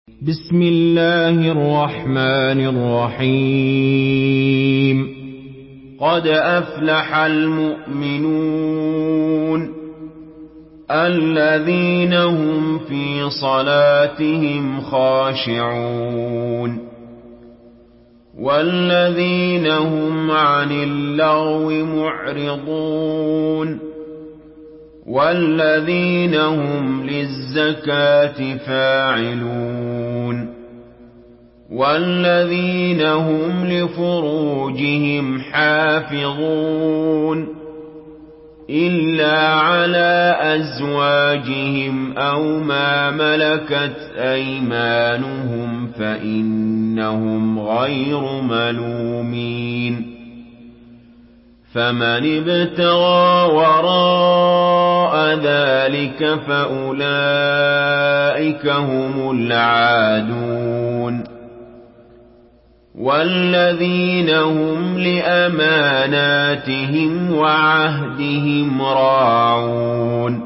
بسم الله الرحمن الرحيم قد أفلح المؤمنون الذين هم في صلاتهم خاشعون والذين هم عن اللغو معرضون والذين هم للزكاة فاعلون والذين هم لفروجهم حافظون إلا على أزواجهم أو ما ملكت أيمانهم فإنهم غير ملومين فمن ابتغى وراء ذلك فأولئك هم العادون والذين هم لأماناتهم وعهدهم راعون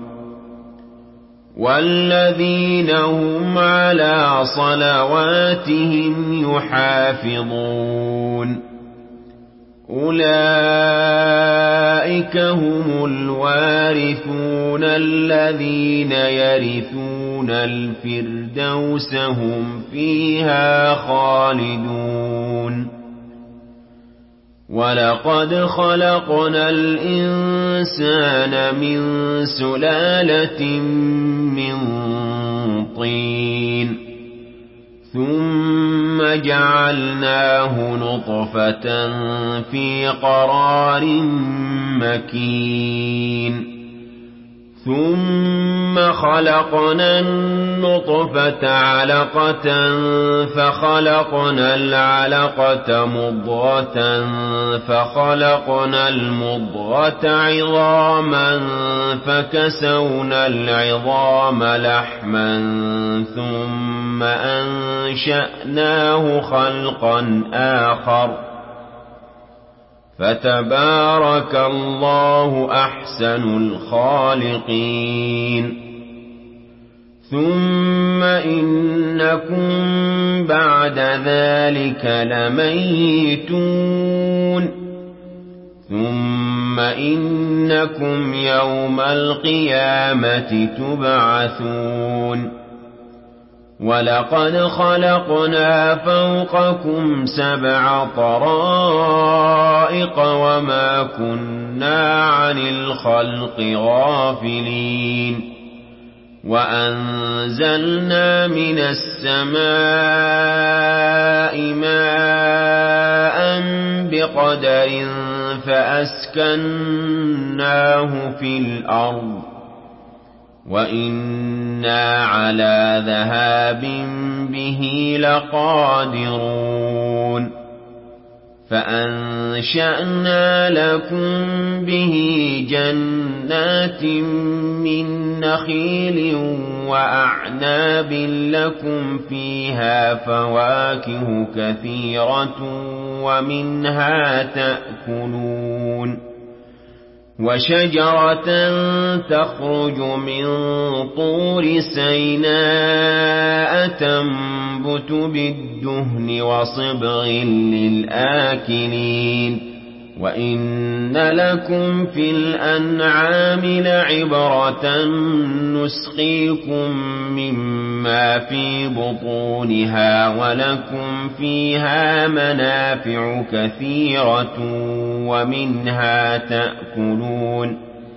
والذين هم على صلواتهم يحافظون أولئك هم الوارثون الذين يرثون الفردوس هم فيها خالدون ولقد خلقنا الإنسان من سلالة من طين ثم جعلناه نطفة في قرار مكين ثم خلقنا النطفة علقة فخلقنا العلقة مضغة فخلقنا المضغة عظاما فكسونا العظام لحما ثم أنشأناه خلقا آخر فتبارك الله أحسن الخالقين ثم إنكم بعد ذلك لميتون ثم إنكم يوم القيامة تبعثون ولقد خلقنا فوقكم 7 طرائق وما كنا عن الخلق غافلين وأنزلنا من السماء ماء بقدر فأسكناه في الأرض وإنا على ذهاب به لقادرون فأنشأنا لكم به جنات من نخيل وأعناب لكم فيها فواكه كثيرة ومنها تأكلون وشجرة تخرج من طور سيناء تنبت بالدهن وصبغ للآكلين وإن لكم في الأنعام لعبرة نسقيكم مما في بطونها ولكم فيها منافع كثيرة ومنها تأكلون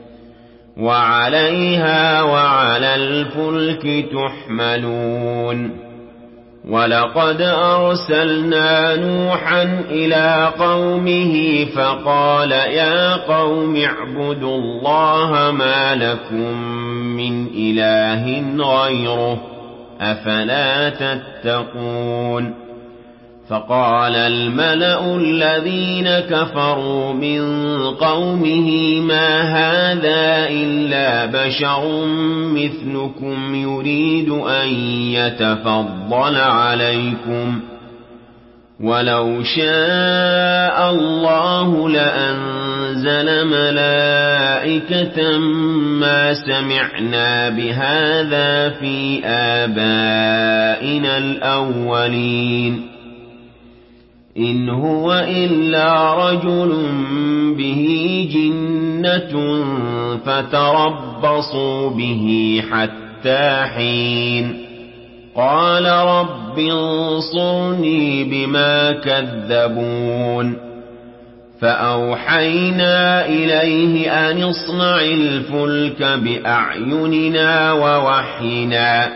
وعليها وعلى الفلك تحملون ولقد أرسلنا نوحا إلى قومه فقال يا قوم اعبدوا الله ما لكم من إله غيره أفلا تتقون فقال الملأ الذين كفروا من قومه ما هذا إلا بشر مثلكم يريد أن يتفضل عليكم ولو شاء الله لأنزل أنزل ملائكة ما سمعنا بهذا في آبائنا الأولين إن هو إلا رجل به جنة فتربصوا به حتى حين قال رب انصرني بما كذبون فأوحينا إليه أن اصنع الفلك بأعيننا ووحينا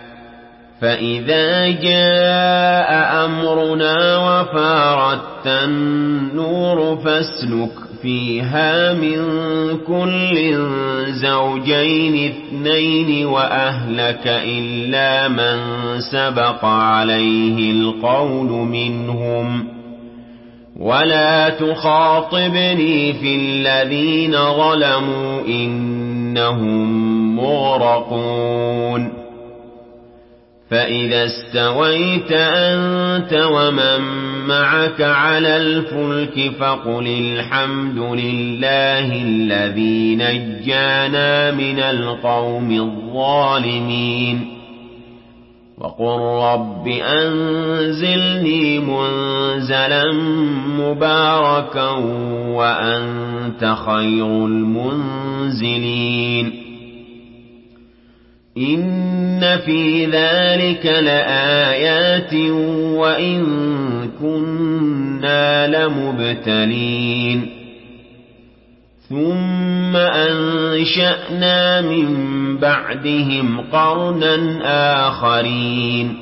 فإذا جاء أمرنا وفارت النور فاسلك فيها من كل زوجين اثنين وأهلك إلا من سبق عليه القول منهم ولا تخاطبني في الذين ظلموا إنهم مغرقون فإذا استويت أنت ومن معك على الفلك فقل الحمد لله الذي نجانا من القوم الظالمين وقل رب أنزلني منزلا مباركا وأنت خير المنزلين إن في ذلك لآيات وإن كنا لمبتلين ثم أنشأنا من بعدهم قرنا آخرين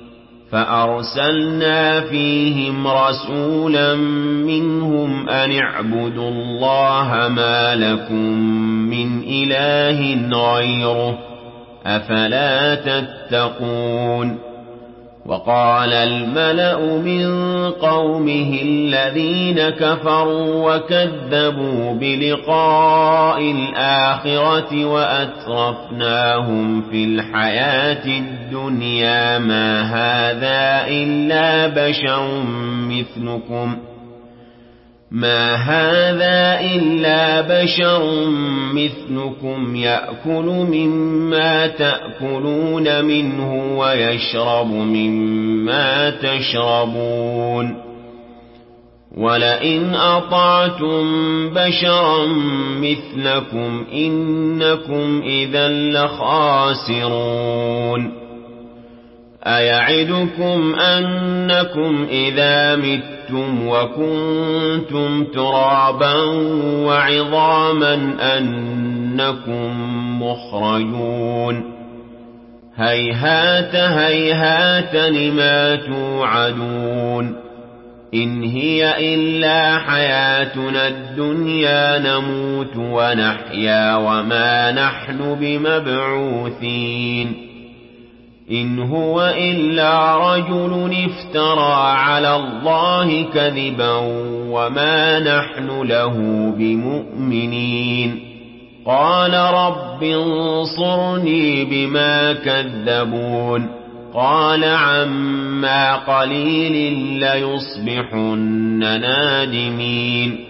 فأرسلنا فيهم رسولا منهم أن اعبدوا الله ما لكم من إله غيره أفلا تتقون وقال الملأ من قومه الذين كفروا وكذبوا بلقاء الآخرة وأترفناهم في الحياة الدنيا ما هذا إلا بشر مثلكم يأكل مما تأكلون منه ويشرب مما تشربون ولئن أطعتم بشرا مثلكم إنكم إذا لخاسرون أيعدكم أنكم إذا متم وكنتم ترابا وعظاما أنكم مخرجون هيهات هيهات لما توعدون إن هي إلا حياتنا الدنيا نموت ونحيا وما نحن بمبعوثين إن هو إلا رجل افترى على الله كذبا وما نحن له بمؤمنين قال رب انصرني بما كذبون قال عما قليل ليصبحن نادمين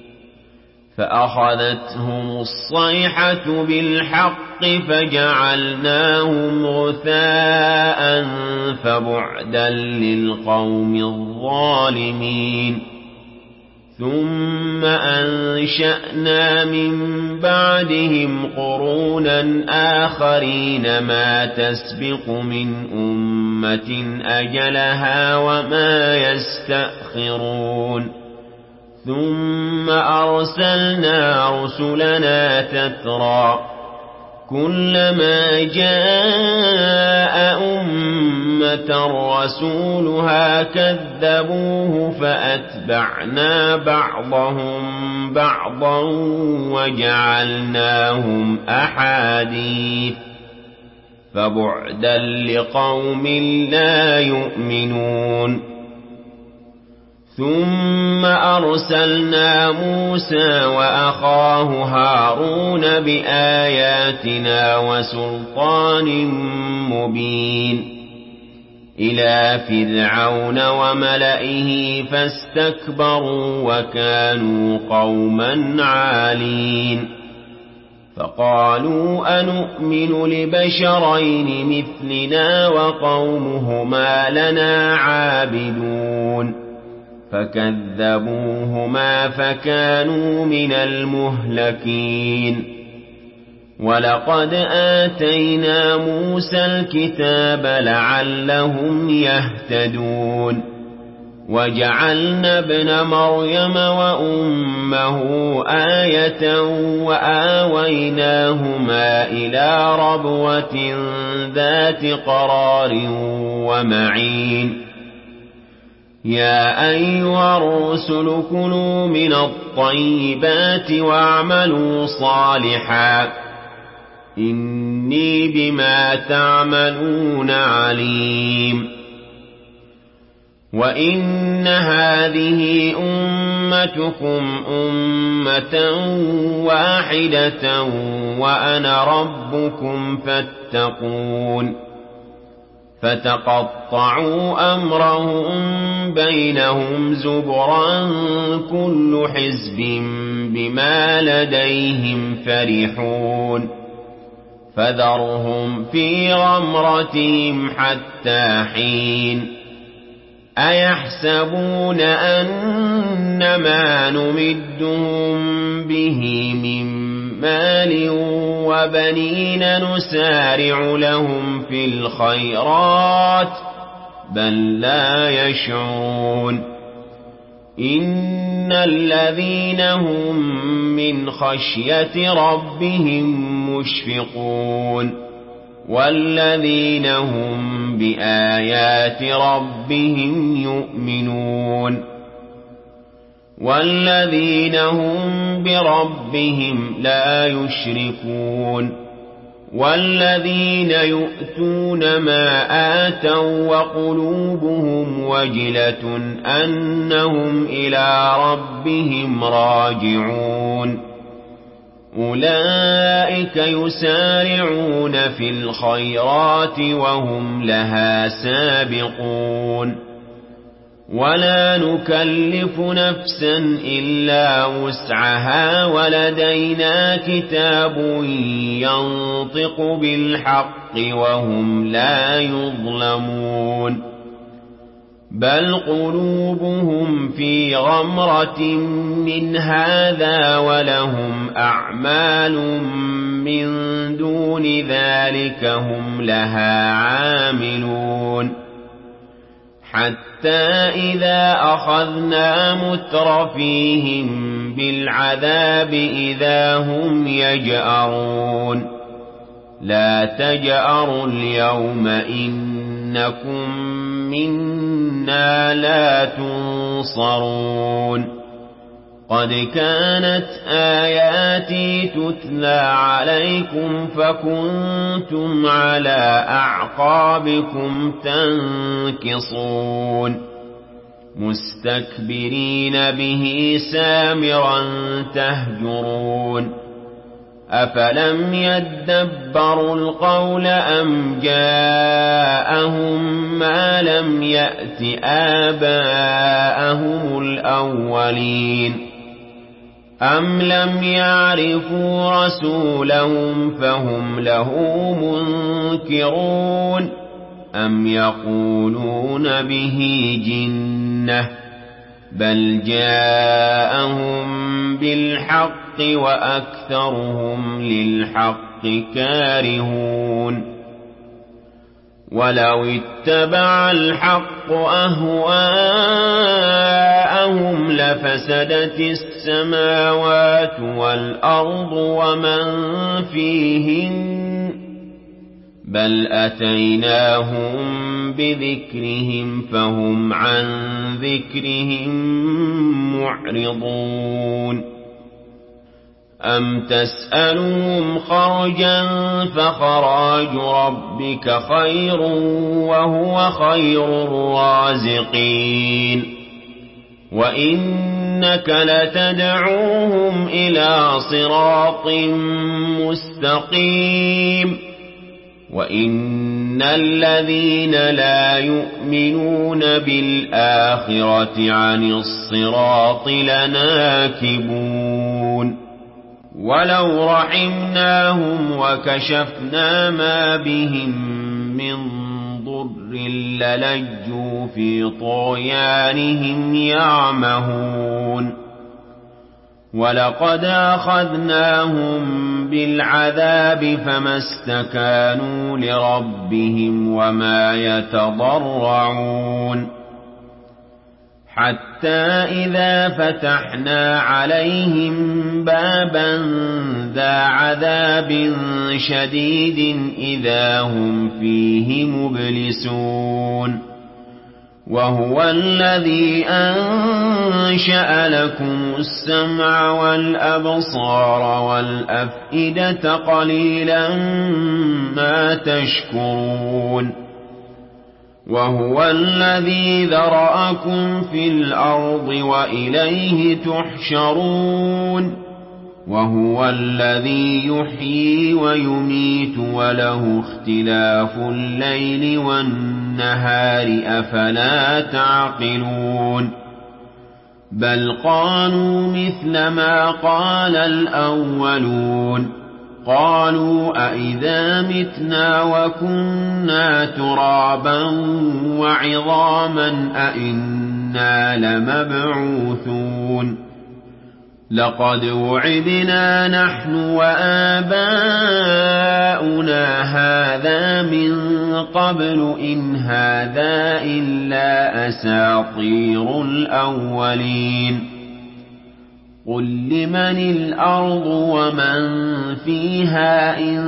فأخذتهم الصيحة بالحق فجعلناهم غثاء فبعدا للقوم الظالمين ثم أنشأنا من بعدهم قرونا آخرين ما تسبق من أمة أجلها وما يستأخرون ثم أرسلنا رسلنا تترى كلما جاء أمة رسولها كذبوه فأتبعنا بعضهم بعضا وجعلناهم أحاديث فبعدا لقوم لا يؤمنون ثم أرسلنا موسى وأخاه هارون بآياتنا وسلطان مبين إلى فرعون وملئه فاستكبروا وكانوا قوما عالين فقالوا أنؤمن لبشرين مثلنا وقومهما لنا عابدون فكذبوهما فكانوا من المهلكين ولقد آتينا موسى الكتاب لعلهم يهتدون وجعلنا ابن مريم وأمه آية وآويناهما إلى ربوة ذات قرار ومعين يا أيها الرسل كلوا من الطيبات واعملوا صالحا إني بما تعملون عليم وإن هذه أمتكم أمة واحدة وأنا ربكم فاتقون فتقطعوا أمرهم بينهم زبرا كل حزب بما لديهم فرحون فذرهم في غمرتهم حتى حين أيحسبون أنما نمدهم به من مال وبنين نسارع لهم في الخيرات بل لا يشعرون إن الذين هم من خشية ربهم مشفقون والذين هم بآيات ربهم يؤمنون والذين هم بربهم لا يشركون والذين يؤتون ما آتوا وقلوبهم وجلة أنهم إلى ربهم راجعون أولئك يسارعون في الخيرات وهم لها سابقون ولا نكلف نفسا إلا وسعها ولدينا كتاب ينطق بالحق وهم لا يظلمون بل قلوبهم في غمرة من هذا ولهم أعمال من دون ذلك هم لها عاملون حتى إذا أخذنا مترفيهم بالعذاب إذا هم يجأرون لا تجأروا اليوم إنكم منا لا تنصرون قد كانت آياتي تتلى عليكم فكنتم على أعقابكم تنكصون مستكبرين به سامرا تهجرون أفلم يدبروا القول أم جاءهم ما لم يأت آباءهم الأولين أم لم يعرفوا رسولهم فهم له منكرون أم يقولون به جنة بل جاءهم بالحق وأكثرهم للحق كارهون ولو اتبع الحق أهواءهم لفسدت السماوات والأرض ومن فيهن بل أتيناهم بذكرهم فهم عن ذكرهم معرضون أم تسألهم خرجا فخراج ربك خير وهو خير الرازقين وإنك لتدعوهم إلى صراط مستقيم وَإِنَّ الَّذِينَ لَا يُؤْمِنُونَ بِالْآخِرَةِ عَنِ الصِّرَاطِ لَنَاكِبُونَ وَلَوْ رَحِمْنَاهُمْ وَكَشَفْنَا مَا بِهِم مِّن ضُرٍّ لَّلَجُّوا فِي طُغْيَانِهِمْ يَعْمَهُونَ وَلَقَدْ أَخَذْنَاهُم بِالْعَذَابِ فَمَا اسْتَكَانُوا لِرَبِّهِمْ وَمَا يَتَضَرَّعُونَ حَتَّى إِذَا فَتَحْنَا عَلَيْهِم بَابًا ذَا عَذَابٍ شَدِيدٍ إِذَا هُمْ فِيهِ مُبْلِسُونَ وَهُوَ الَّذِي أَنشَأَ لَكُمُ السَّمْعَ وَالْأَبْصَارَ وَالْأَفْئِدَةَ قَلِيلًا مَا تَشْكُرُونَ وَهُوَ الَّذِي ذَرَأَكُمْ فِي الْأَرْضِ وَإِلَيْهِ تُحْشَرُونَ وَهُوَ الَّذِي يُحْيِي وَيُمِيتُ وَلَهُ اخْتِلَافُ اللَّيْلِ وَالنَّهَارِ أَفَلَا تَعْقِلُونَ بَلْ قَالُوا مِثْلَ مَا قَالَ الْأَوَّلُونَ قَالُوا أَإِذَا مِتْنَا وَكُنَّا تُرَابًا وَعِظَامًا أَإِنَّا لَمَبْعُوثُونَ لَقَدْ وُعِدْنَا نَحْنُ وَآبَاؤُنَا هَٰذَا مِن قَبْلُ إِنْ هَٰذَا إِلَّا أَسَاطِيرُ الْأَوَّلِينَ قُل لِّمَنِ الْأَرْضُ وَمَن فِيهَا إِن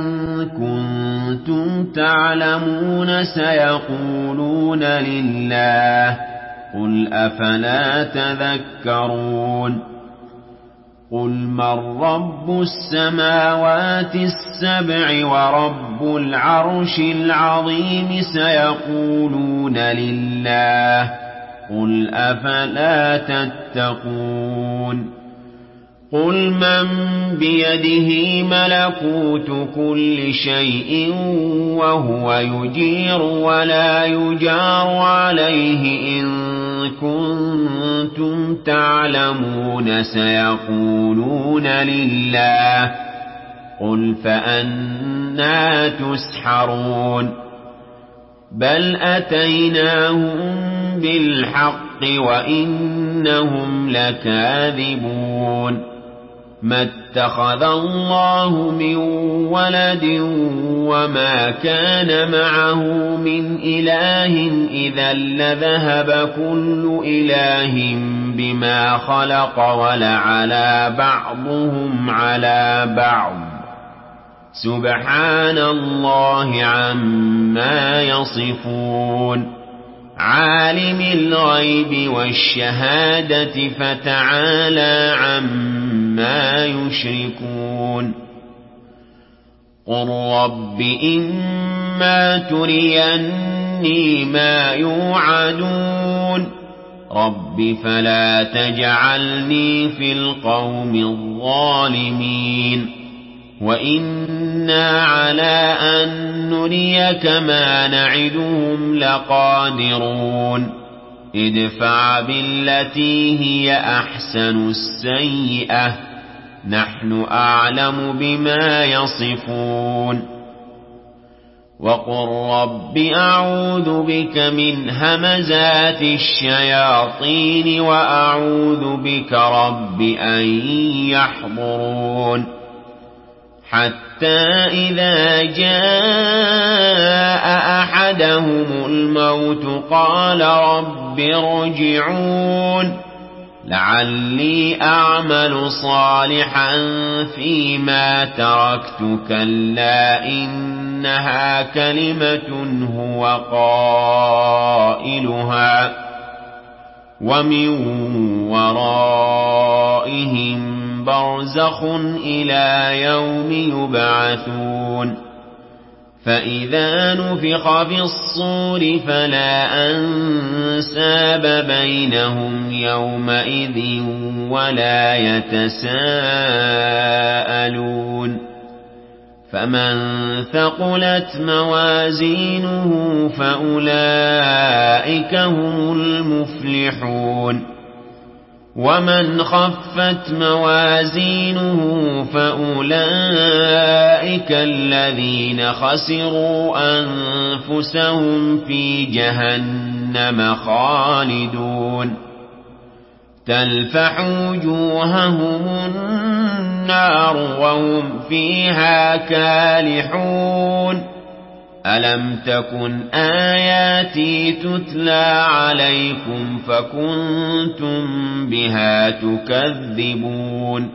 كُنتُمْ تَعْلَمُونَ سَيَقُولُونَ لِلَّهِ قُلْ أَفَلَا تَذَكَّرُونَ قُلْ مَن رَّبُّ السَّمَاوَاتِ السَّبْعِ وَرَبُّ الْعَرْشِ الْعَظِيمِ سَيَقُولُونَ لِلَّهِ قُلْ أَفَلَا تَتَّقُونَ قُلْ مَن بِيَدِهِ مَلَكُوتُ كُلِّ شَيْءٍ وَهُوَ يُجِيرُ وَلَا يُجَارُ عَلَيْهِ إِن كُنتُمْ تَعْلَمُونَ سَيَقُولُونَ لِلَّهِ قُلْ فَأَنَّىٰ تُسْحَرُونَ بَلْ أَتَيْنَاهُم بِالْحَقِّ وَإِنَّهُمْ لَكَاذِبُونَ مَا اتَّخَذَ اللَّهُ مِن وَلَدٍ وَمَا كَانَ مَعَهُ مِنْ إِلَٰهٍ إِذًا لَّذَهَبَ كُلُّ إِلَٰهٍ بِمَا خَلَقَ وَلَعَلَا بَعْضُهُمْ عَلَىٰ بَعْضٍ سُبْحَانَ اللَّهِ عَمَّا يَصِفُونَ عَالِمِ الْغَيْبِ وَالشَّهَادَةِ فَتَعَالَىٰ عَمَّا يُشْرِكُونَ قُل رَّبِّ إِمَّا تُرِيَنِّي مَا يُوعَدُونَ رَبِّ فَلَا تَجْعَلْنِي فِي الْقَوْمِ الظَّالِمِينَ وَإِنَّا عَلَىٰ أَن نُّرِيَكَ مَا نَعِدُهُمْ لَقَادِرُونَ ادْفَعْ بِالَّتِي هِيَ أَحْسَنُ السَّيِّئَةَ نَحْنُ أَعْلَمُ بِمَا يَصِفُونَ وَقُل رَّبِّ أَعُوذُ بِكَ مِنْ هَمَزَاتِ الشَّيَاطِينِ وَأَعُوذُ بِكَ رَبِّ أَن يَحْضُرُونِ حَتَّىٰ إِذَا جَاءَ أَحَدَهُمُ الْمَوْتُ قَالَ رَبِّ ارْجِعُونِ لَعَلِّي أَعْمَلُ صَالِحًا فِيمَا تَرَكْتُ كَلَّا إِنَّهَا كَلِمَةٌ هُوَ قَائِلُهَا وَمِن وَرَائِهِم بَرْزَخٌ إِلَىٰ يَوْمِ يُبْعَثُونَ فَإِذَا نُفِخَ فِي الصُّورِ فَلَا أَنسَابَ بَيْنَهُمْ يَوْمَئِذٍ وَلَا يَتَسَاءَلُونَ فمن ثقلت موازينه فأولئك هم المفلحون ومن خفت موازينه فأولئك الذين خسروا أنفسهم في جهنم خالدون تلفح وجوههم النار وهم فيها كالحون ألم تكن آياتي تتلى عليكم فكنتم بها تكذبون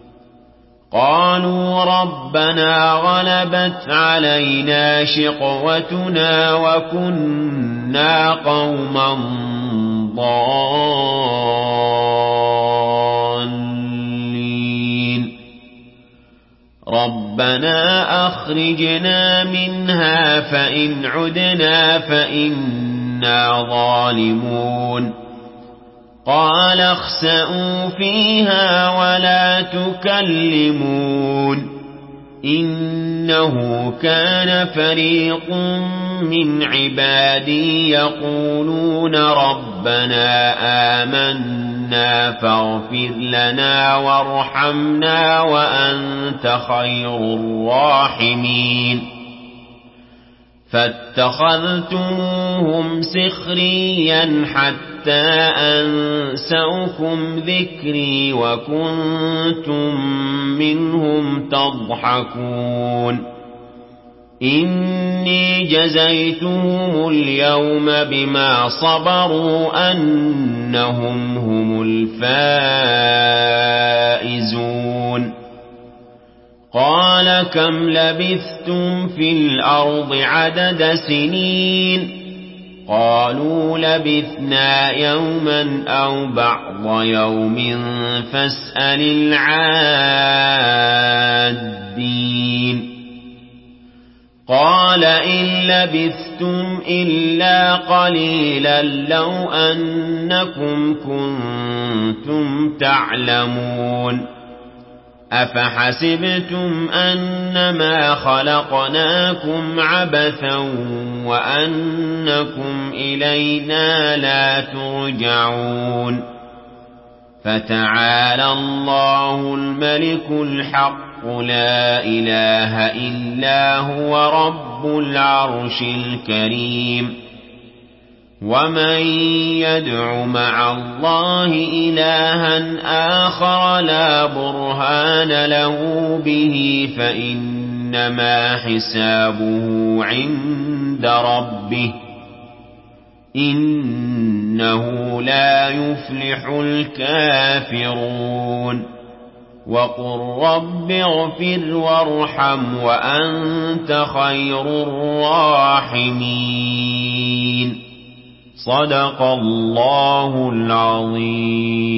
قالوا ربنا غلبت علينا شقوتنا وكنا قوما ضالين ربنا أخرجنا منها فإن عدنا فإنا ظالمون قال اخسئوا فيها ولا تكلمون إنه كان فريق من عبادي يقولون ربنا آمنا فاغفر لنا وارحمنا وأنت خير الراحمين فاتخذتموهم سخريا حتى أنسوكم ذكري وكنتم منهم تضحكون إني جزيتهم اليوم بما صبروا أنهم هم الفائزون قال كم لبثتم في الأرض عدد سنين قالوا لبثنا يوما أو بعض يوم فاسأل العادين قال إن لبثتم إلا قليلا لو أنكم كنتم تعلمون أفحسبتم أنما خلقناكم عبثا وأنكم إلينا لا ترجعون فتعالى الله الملك الحق لا إله إلا هو رب العرش الكريم ومن يدع مع الله إلها آخر لا برهان له به فإنما حسابه عند ربه إنه لا يفلح الكافرون وقل رب اغفر وارحم وأنت خير الراحمين صدق الله العظيم